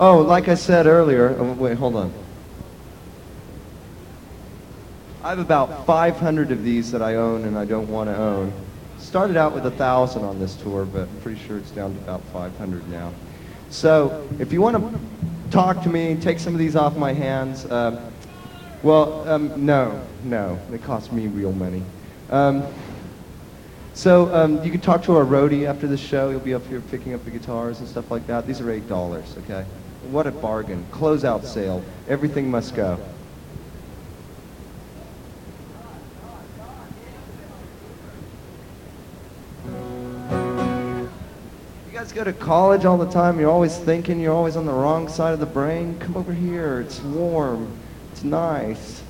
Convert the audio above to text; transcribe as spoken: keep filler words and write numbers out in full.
Oh, like I said earlier, oh, wait, hold on. I have about five hundred of these that I own and I don't want to own. Started out with a thousand on this tour, but I'm pretty sure it's down to about five hundred now. So if you want to talk to me, take some of these off my hands, uh, well, um, no, no, it costs me real money. Um, so um, you can talk to our roadie after the show. He'll be up here picking up the guitars and stuff like that. These are eight dollars, okay? What a bargain. Closeout sale. Everything must go. You guys go to college all the time. You're always thinking. You're always on the wrong side of the brain. Come over here. It's warm. It's nice.